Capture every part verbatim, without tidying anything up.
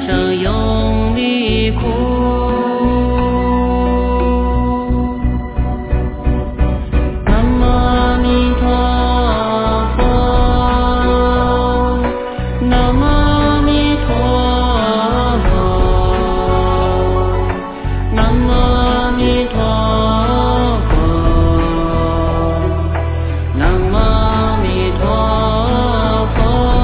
生永离苦。南无阿弥陀佛，南无阿弥陀佛，南无阿弥陀佛，南无阿弥陀佛。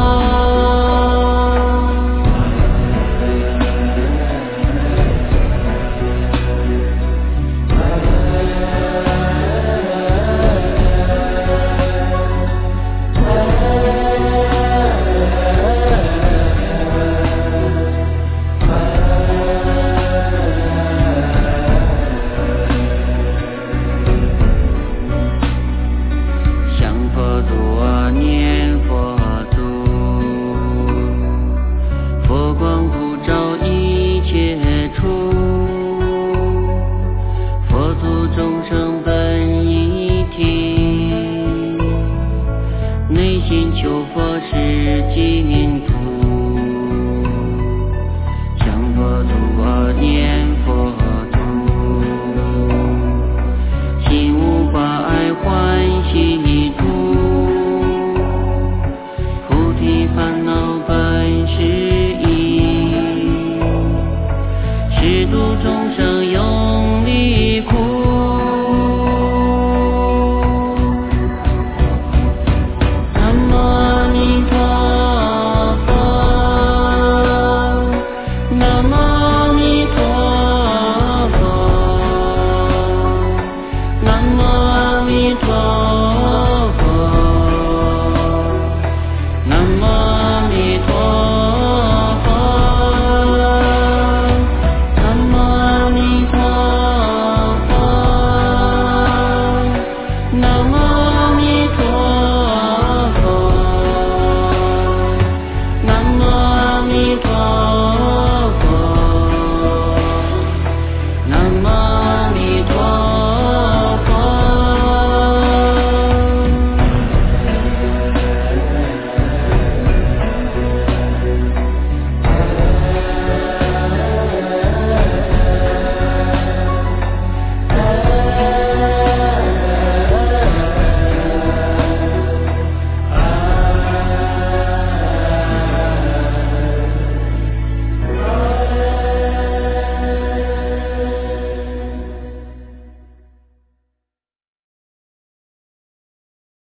向佛祖啊，念佛祖，佛光普照一切处，佛祖众生本一体，内心求佛是净土。向佛祖啊，念佛祖，心无挂碍欢喜处，菩提烦恼本是意，是度众生永离苦。南无阿弥陀佛，南无